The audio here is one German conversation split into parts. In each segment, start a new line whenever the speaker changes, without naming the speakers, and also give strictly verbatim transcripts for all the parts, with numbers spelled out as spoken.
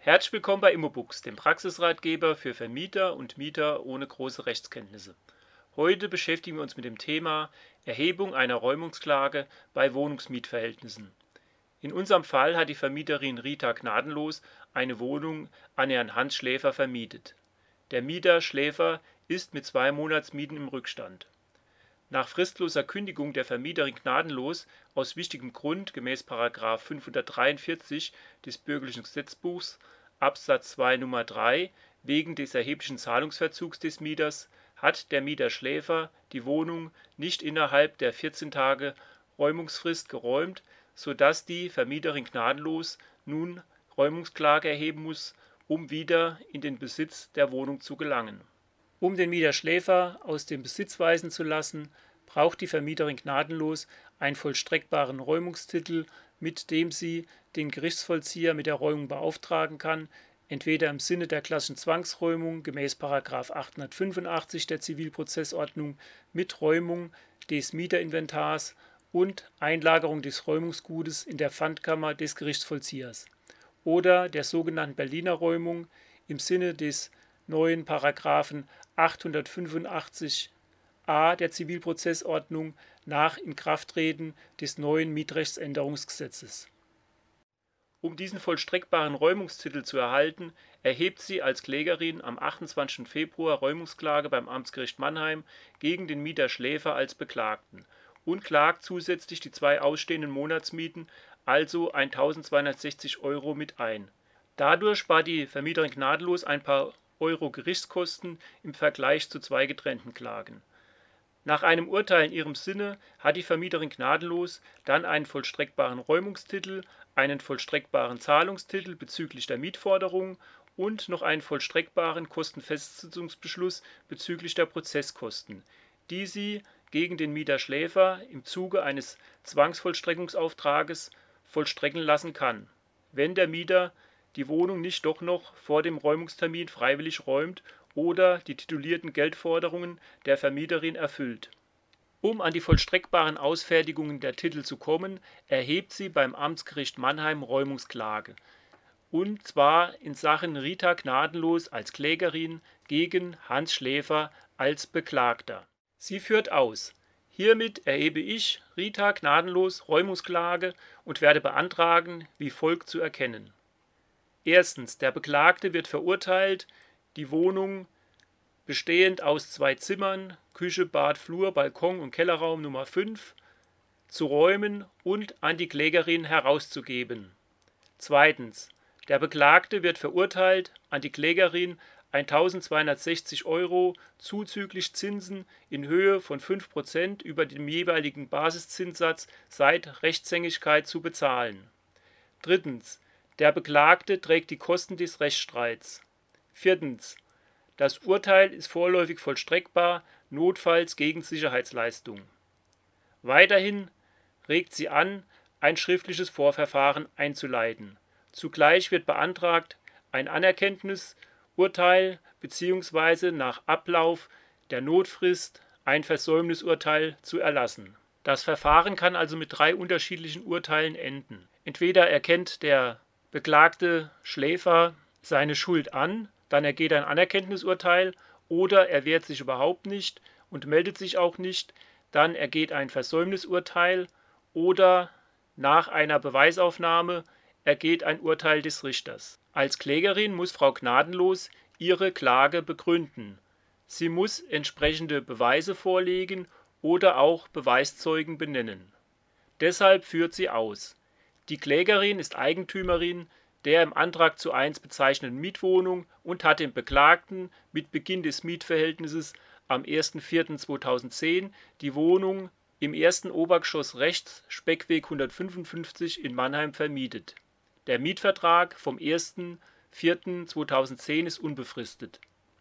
Herzlich willkommen bei Immobooks, dem Praxisratgeber für Vermieter und Mieter ohne große Rechtskenntnisse. Heute beschäftigen wir uns mit dem Thema Erhebung einer Räumungsklage bei Wohnungsmietverhältnissen. In unserem Fall hat die Vermieterin Rita Gnadenlos eine Wohnung an Herrn Hans Schläfer vermietet. Der Mieter Schläfer ist mit zwei Monatsmieten im Rückstand. Nach fristloser Kündigung der Vermieterin Gnadenlos aus wichtigem Grund gemäß Paragraph fünfhundertdreiundvierzig des Bürgerlichen Gesetzbuchs Absatz zwei Nummer drei wegen des erheblichen Zahlungsverzugs des Mieters hat der Mieter Schläfer die Wohnung nicht innerhalb der vierzehn Tage Räumungsfrist geräumt, sodass die Vermieterin Gnadenlos nun Räumungsklage erheben muss, um wieder in den Besitz der Wohnung zu gelangen. Um den Mieter Schläfer aus dem Besitz weisen zu lassen, braucht die Vermieterin Gnadenlos einen vollstreckbaren Räumungstitel, mit dem sie den Gerichtsvollzieher mit der Räumung beauftragen kann, entweder im Sinne der klassischen Zwangsräumung gemäß Paragraph achthundertfünfundachtzig der Zivilprozessordnung mit Räumung des Mieterinventars und Einlagerung des Räumungsgutes in der Pfandkammer des Gerichtsvollziehers oder der sogenannten Berliner Räumung im Sinne des neuen Paragraphen achthundertfünfundachtzig a der Zivilprozessordnung nach Inkrafttreten des neuen Mietrechtsänderungsgesetzes. Um diesen vollstreckbaren Räumungstitel zu erhalten, erhebt sie als Klägerin am achtundzwanzigsten Februar Räumungsklage beim Amtsgericht Mannheim gegen den Mieter Schläfer als Beklagten und klagt zusätzlich die zwei ausstehenden Monatsmieten, also eintausendzweihundertsechzig Euro, mit ein. Dadurch spart die Vermieterin Gnadenlos ein paar Euro Gerichtskosten im Vergleich zu zwei getrennten Klagen. Nach einem Urteil in ihrem Sinne hat die Vermieterin Gnadenlos dann einen vollstreckbaren Räumungstitel, einen vollstreckbaren Zahlungstitel bezüglich der Mietforderungen und noch einen vollstreckbaren Kostenfestsetzungsbeschluss bezüglich der Prozesskosten, die sie gegen den Mieter Schläfer im Zuge eines Zwangsvollstreckungsauftrages vollstrecken lassen kann, wenn der Mieter die Wohnung nicht doch noch vor dem Räumungstermin freiwillig räumt oder die titulierten Geldforderungen der Vermieterin erfüllt. Um an die vollstreckbaren Ausfertigungen der Titel zu kommen, erhebt sie beim Amtsgericht Mannheim Räumungsklage, und zwar in Sachen Rita Gnadenlos als Klägerin gegen Hans Schläfer als Beklagter. Sie führt aus: Hiermit erhebe ich, Rita Gnadenlos, Räumungsklage und werde beantragen, wie folgt zu erkennen. Erstens. Der Beklagte wird verurteilt, die Wohnung bestehend aus zwei Zimmern, Küche, Bad, Flur, Balkon und Kellerraum Nummer fünf zu räumen und an die Klägerin herauszugeben. Zweitens. Der Beklagte wird verurteilt, an die Klägerin eintausendzweihundertsechzig Euro zuzüglich Zinsen in Höhe von fünf Prozent über dem jeweiligen Basiszinssatz seit Rechtshängigkeit zu bezahlen. Drittens. Der Beklagte trägt die Kosten des Rechtsstreits. Viertens. Das Urteil ist vorläufig vollstreckbar, notfalls gegen Sicherheitsleistung. Weiterhin regt sie an, ein schriftliches Vorverfahren einzuleiten. Zugleich wird beantragt, ein Anerkenntnisurteil bzw. nach Ablauf der Notfrist ein Versäumnisurteil zu erlassen. Das Verfahren kann also mit drei unterschiedlichen Urteilen enden. Entweder erkennt der Beklagte Schläfer seine Schuld an, dann ergeht ein Anerkenntnisurteil, oder er wehrt sich überhaupt nicht und meldet sich auch nicht, dann ergeht ein Versäumnisurteil, oder nach einer Beweisaufnahme ergeht ein Urteil des Richters. Als Klägerin muss Frau Gnadenlos ihre Klage begründen. Sie muss entsprechende Beweise vorlegen oder auch Beweiszeugen benennen. Deshalb führt sie aus: Die Klägerin ist Eigentümerin der im Antrag zu eins bezeichneten Mietwohnung und hat dem Beklagten mit Beginn des Mietverhältnisses am ersten vierten zweitausendzehn die Wohnung im ersten Obergeschoss rechts, Speckweg hundertfünfundfünfzig in Mannheim vermietet. Der Mietvertrag vom ersten vierten zweitausendzehn ist unbefristet.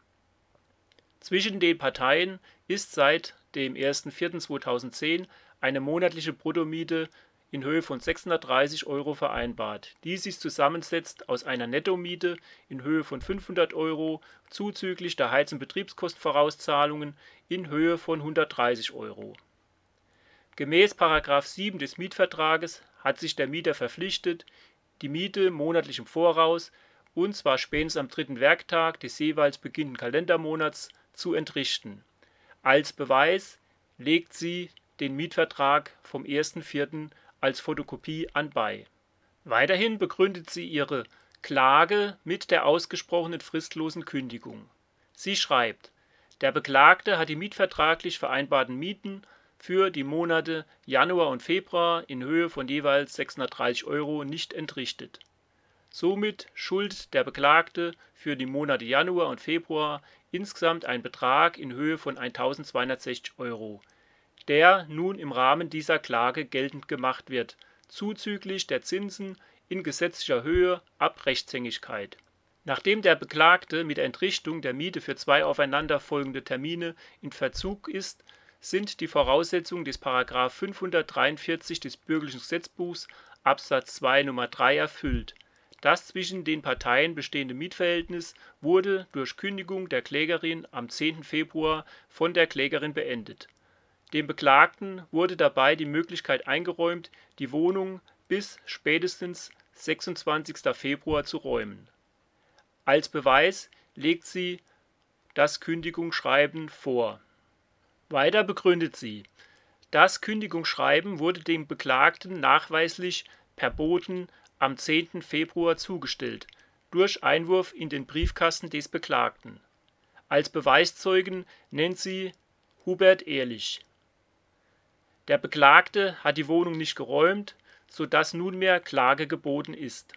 Zwischen den Parteien ist seit dem ersten vierten zweitausendzehn eine monatliche Bruttomiete in Höhe von sechshundertdreißig Euro vereinbart, die sich zusammensetzt aus einer Nettomiete in Höhe von fünfhundert Euro zuzüglich der Heiz- und Betriebskostenvorauszahlungen in Höhe von hundertdreißig Euro. Gemäß Paragraph sieben des Mietvertrages hat sich der Mieter verpflichtet, die Miete monatlich im Voraus und zwar spätestens am dritten Werktag des jeweils beginnenden Kalendermonats zu entrichten. Als Beweis legt sie den Mietvertrag vom ersten vierten als Fotokopie an bei. Weiterhin begründet sie ihre Klage mit der ausgesprochenen fristlosen Kündigung. Sie schreibt: Der Beklagte hat die mietvertraglich vereinbarten Mieten für die Monate Januar und Februar in Höhe von jeweils sechshundertdreißig Euro nicht entrichtet. Somit schuldet der Beklagte für die Monate Januar und Februar insgesamt einen Betrag in Höhe von eintausendzweihundertsechzig Euro, der nun im Rahmen dieser Klage geltend gemacht wird, zuzüglich der Zinsen in gesetzlicher Höhe ab Rechtshängigkeit. Nachdem der Beklagte mit der Entrichtung der Miete für zwei aufeinanderfolgende Termine in Verzug ist, sind die Voraussetzungen des Paragraph fünfhundertdreiundvierzig des Bürgerlichen Gesetzbuchs Absatz zwei Nummer drei erfüllt. Das zwischen den Parteien bestehende Mietverhältnis wurde durch Kündigung der Klägerin am zehnten Februar von der Klägerin beendet. Dem Beklagten wurde dabei die Möglichkeit eingeräumt, die Wohnung bis spätestens sechsundzwanzigsten Februar zu räumen. Als Beweis legt sie das Kündigungsschreiben vor. Weiter begründet sie: Das Kündigungsschreiben wurde dem Beklagten nachweislich per Boten am zehnten Februar zugestellt, durch Einwurf in den Briefkasten des Beklagten. Als Beweiszeugen nennt sie Hubert Ehrlich. Der Beklagte hat die Wohnung nicht geräumt, so dass nunmehr Klage geboten ist.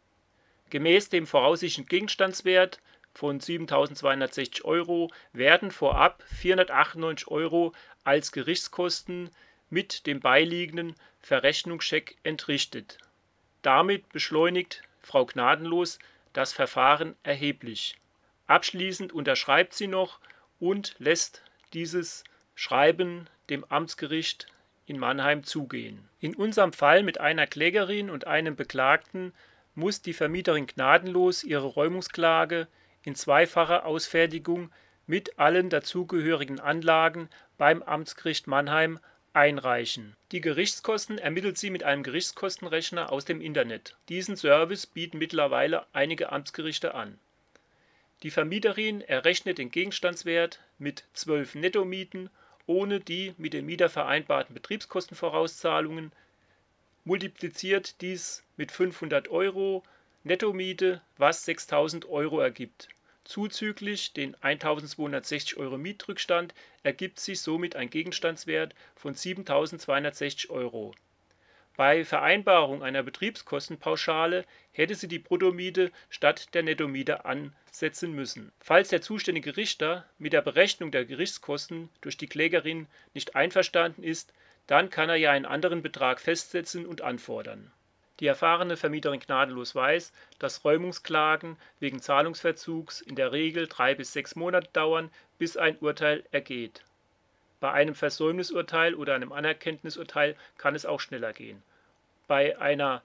Gemäß dem voraussichtlichen Gegenstandswert von siebentausendzweihundertsechzig Euro werden vorab vierhundertachtundneunzig Euro als Gerichtskosten mit dem beiliegenden Verrechnungscheck entrichtet. Damit beschleunigt Frau Gnadenlos das Verfahren erheblich. Abschließend unterschreibt sie noch und lässt dieses Schreiben dem Amtsgericht in Mannheim zugehen. In unserem Fall mit einer Klägerin und einem Beklagten muss die Vermieterin Gnadenlos ihre Räumungsklage in zweifacher Ausfertigung mit allen dazugehörigen Anlagen beim Amtsgericht Mannheim einreichen. Die Gerichtskosten ermittelt sie mit einem Gerichtskostenrechner aus dem Internet. Diesen Service bieten mittlerweile einige Amtsgerichte an. Die Vermieterin errechnet den Gegenstandswert mit zwölf Nettomieten ohne die mit dem Mieter vereinbarten Betriebskostenvorauszahlungen, multipliziert dies mit fünfhundert Euro Nettomiete, was sechstausend Euro ergibt. Zuzüglich den eintausendzweihundertsechzig Euro Mietrückstand ergibt sich somit ein Gegenstandswert von siebentausendzweihundertsechzig Euro. Bei Vereinbarung einer Betriebskostenpauschale hätte sie die Bruttomiete statt der Nettomiete ansetzen müssen. Falls der zuständige Richter mit der Berechnung der Gerichtskosten durch die Klägerin nicht einverstanden ist, dann kann er ja einen anderen Betrag festsetzen und anfordern. Die erfahrene Vermieterin Gnadenlos weiß, dass Räumungsklagen wegen Zahlungsverzugs in der Regel drei bis sechs Monate dauern, bis ein Urteil ergeht. Bei einem Versäumnisurteil oder einem Anerkenntnisurteil kann es auch schneller gehen. Bei einer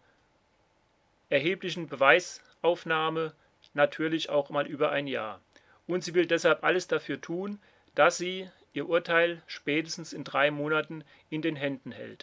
erheblichen Beweisaufnahme natürlich auch mal über ein Jahr. Und sie will deshalb alles dafür tun, dass sie ihr Urteil spätestens in drei Monaten in den Händen hält.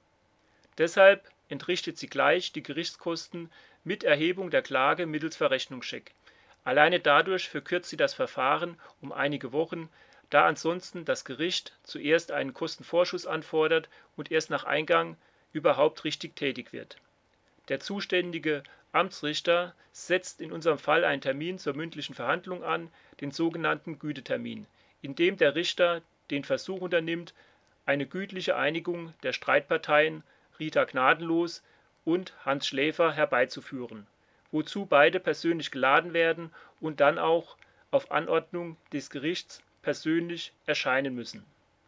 Deshalb entrichtet sie gleich die Gerichtskosten mit Erhebung der Klage mittels Verrechnungscheck. Alleine dadurch verkürzt sie das Verfahren um einige Wochen, da ansonsten das Gericht zuerst einen Kostenvorschuss anfordert und erst nach Eingang überhaupt richtig tätig wird. Der zuständige Amtsrichter setzt in unserem Fall einen Termin zur mündlichen Verhandlung an, den sogenannten Gütetermin, in dem der Richter den Versuch unternimmt, eine gütliche Einigung der Streitparteien Rita Gnadenlos und Hans Schläfer herbeizuführen, wozu beide persönlich geladen werden und dann auch auf Anordnung des Gerichts persönlich erscheinen müssen.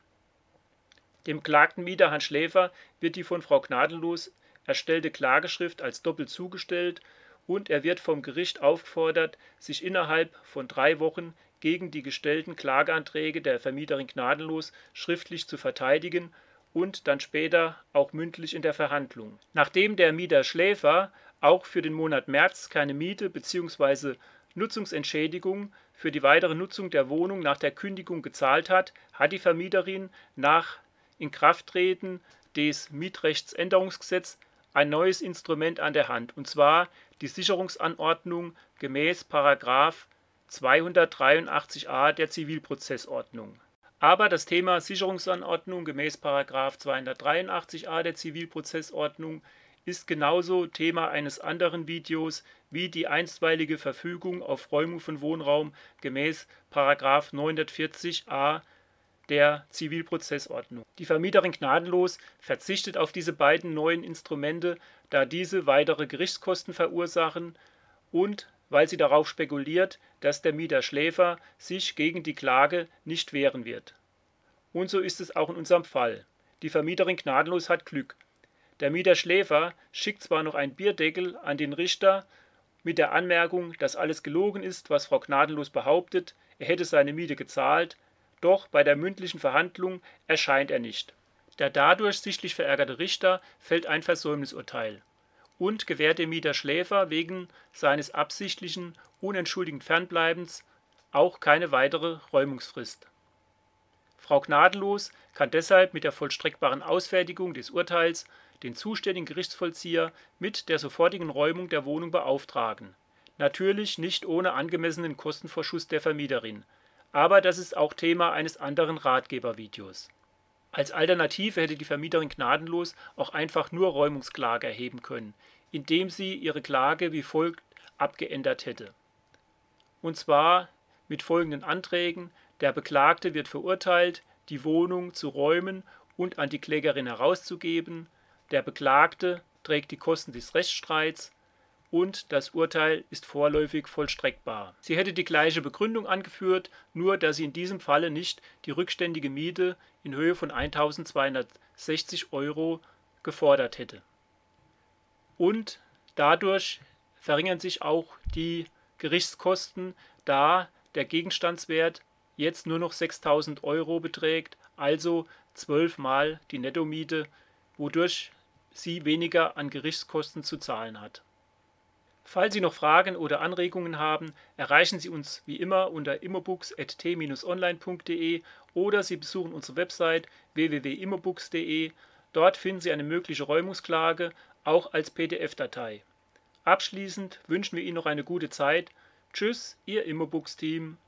Dem klagten Mieter Hans Schläfer wird die von Frau Gnadenlos erstellte Klageschrift als doppelt zugestellt und er wird vom Gericht aufgefordert, sich innerhalb von drei Wochen gegen die gestellten Klageanträge der Vermieterin Gnadenlos schriftlich zu verteidigen und dann später auch mündlich in der Verhandlung. Nachdem der Mieter Schläfer auch für den Monat März keine Miete bzw. Nutzungsentschädigung für die weitere Nutzung der Wohnung nach der Kündigung gezahlt hat, hat die Vermieterin nach Inkrafttreten des Mietrechtsänderungsgesetzes ein neues Instrument an der Hand, und zwar die Sicherungsanordnung gemäß Paragraph zweihundertdreiundachtzig a der Zivilprozessordnung. Aber das Thema Sicherungsanordnung gemäß Paragraph zweihundertdreiundachtzig a der Zivilprozessordnung ist genauso Thema eines anderen Videos wie die einstweilige Verfügung auf Räumung von Wohnraum gemäß Paragraph neunhundertvierzig a der Zivilprozessordnung. Die Vermieterin Gnadenlos verzichtet auf diese beiden neuen Instrumente, da diese weitere Gerichtskosten verursachen und weil sie darauf spekuliert, dass der Mieter Schläfer sich gegen die Klage nicht wehren wird. Und so ist es auch in unserem Fall. Die Vermieterin Gnadenlos hat Glück. Der Mieter Schläfer schickt zwar noch einen Bierdeckel an den Richter mit der Anmerkung, dass alles gelogen ist, was Frau Gnadenlos behauptet, er hätte seine Miete gezahlt, doch bei der mündlichen Verhandlung erscheint er nicht. Der dadurch sichtlich verärgerte Richter fällt ein Versäumnisurteil und gewährt dem Mieter Schläfer wegen seines absichtlichen, unentschuldigten Fernbleibens auch keine weitere Räumungsfrist. Frau Gnadenlos kann deshalb mit der vollstreckbaren Ausfertigung des Urteils den zuständigen Gerichtsvollzieher mit der sofortigen Räumung der Wohnung beauftragen. Natürlich nicht ohne angemessenen Kostenvorschuss der Vermieterin. Aber das ist auch Thema eines anderen Ratgebervideos. Als Alternative hätte die Vermieterin Gnadenlos auch einfach nur Räumungsklage erheben können, indem sie ihre Klage wie folgt abgeändert hätte. Und zwar mit folgenden Anträgen: Der Beklagte wird verurteilt, die Wohnung zu räumen und an die Klägerin herauszugeben. Der Beklagte trägt die Kosten des Rechtsstreits und das Urteil ist vorläufig vollstreckbar. Sie hätte die gleiche Begründung angeführt, nur dass sie in diesem Falle nicht die rückständige Miete in Höhe von eintausendzweihundertsechzig Euro gefordert hätte. Und dadurch verringern sich auch die Gerichtskosten, da der Gegenstandswert jetzt nur noch sechstausend Euro beträgt, also zwölfmal die Nettomiete, wodurch sie weniger an Gerichtskosten zu zahlen hat. Falls Sie noch Fragen oder Anregungen haben, erreichen Sie uns wie immer unter immobooks at t bindestrich online punkt de oder Sie besuchen unsere Website w w w punkt immobooks punkt de. Dort finden Sie eine mögliche Räumungsklage auch als P D F-Datei. Abschließend wünschen wir Ihnen noch eine gute Zeit. Tschüss, Ihr Immobooks-Team.